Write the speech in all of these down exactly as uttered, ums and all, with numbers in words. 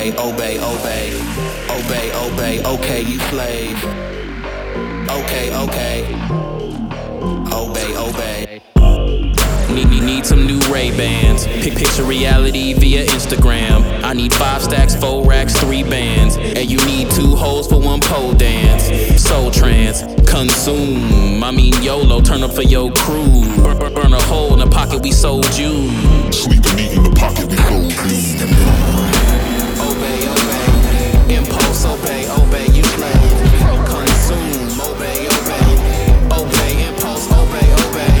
obey, obey, obey, obey, obey, okay, you slave. Okay, okay, obey, obey. Need, need, need some new Ray-Bans. Pick picture reality via Instagram. I need five stacks, four racks, three bands. And you need two hoes for one pole dance. Soul trance, consume. I mean YOLO, turn up for your crew. Burn, burn, burn a hole in the pocket we sold you. Sleep and eat in the pocket we sold you. Obey, obey, impulse, obey, obey, you slave. Consume, obey, obey, obey, impulse, obey, obey.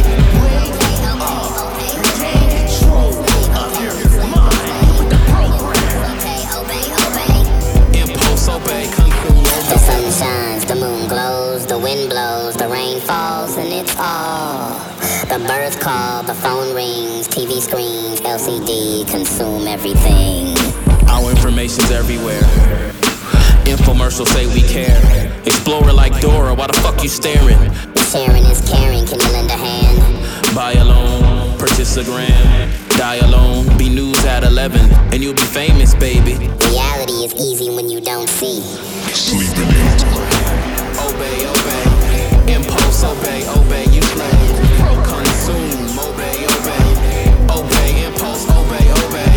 The sun shines, the moon glows, the wind blows, the rain falls, and it's all. The birds call, the phone rings, T V screens, L C D, consume everything. Our information's everywhere. Infomercials say we care. Explorer like Dora, why the fuck you staring? Sharing is caring, can you lend a hand? Buy alone, purchase a gram. Die alone, be news at eleven, and you'll be famous, baby. Reality is easy when you don't see. Sleep and eat. Obey, obey, impulse, obey, obey, you slave. Consume, obey, obey, obey, impulse, obey, obey.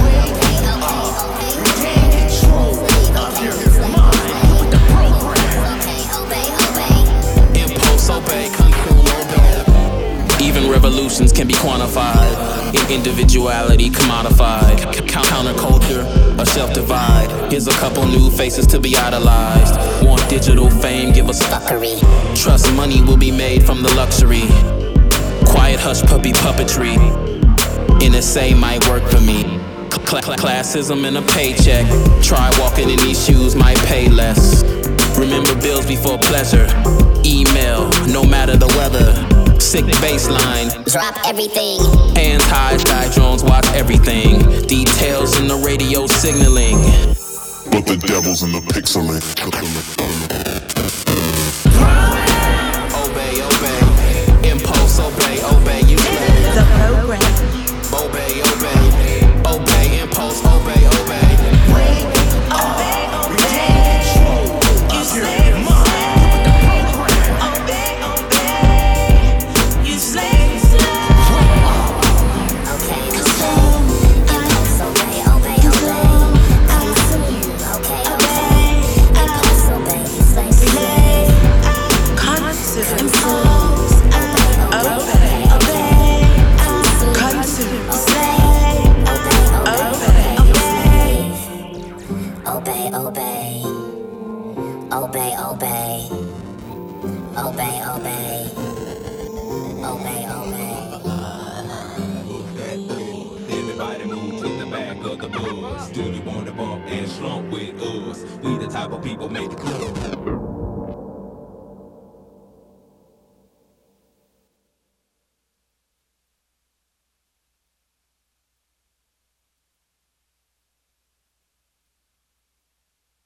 Retain control of your mind with the program. Obey, obey, Impulse, obey, consume, obey. Even revolutions can be quantified. Individuality commodified. Counterculture, a self-divide. Here's a couple new faces to be idolized. Want digital fame, give us fuckery. Trust money will be made from the luxury. Quiet hush puppy puppetry. N S A might work for me. Cl- cl- classism and a paycheck. Try walking in these shoes, might pay less. Remember bills before pleasure. Email, no matter the weather. Sick baseline. Drop everything. Hands high, sky drones watch everything. Details in the radio signaling. But the devil's in the pixeling. Obey, obey, impulse, obey, obey, you slave. The program. Obey, obey, obey, impulse, obey, obey. Obey, obey. You slave. Obey, obey. You slave. Okay, consume. Impulse, obey, obey, obey. Consume. Okay, okay. Impulse, obey, you slave, slave. Consume. Impulse. Obey, obey. Consume. Slave. Obey, obey. Obey, obey. Obey, obey. Obey, obey. Obey, obey. Everybody move to the back of the bus. Do you wanna bump and slump with us? We the type of people make the club.